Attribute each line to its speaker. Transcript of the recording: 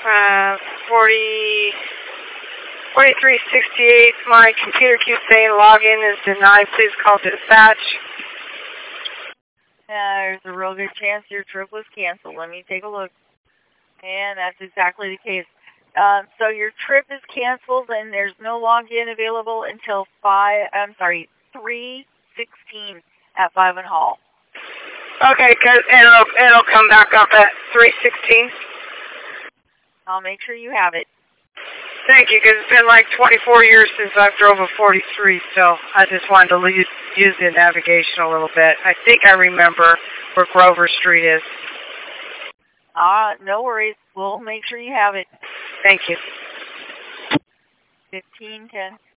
Speaker 1: 40, 4368. My computer keeps saying login is denied. Please call dispatch.
Speaker 2: There's a real good chance your trip was canceled. Let me take a look. And that's exactly the case. So your trip is canceled and there's no login available until 3:16 at 5 and Hall.
Speaker 1: Okay, good. It'll come back up at 3:16.
Speaker 2: I'll make sure you have it.
Speaker 1: Thank you, because it's been like 24 years since I've drove a 43, so I just wanted to use the navigation a little bit. I think I remember where Grover Street is.
Speaker 2: No worries. We'll make sure you have it.
Speaker 1: Thank you.
Speaker 2: 1510.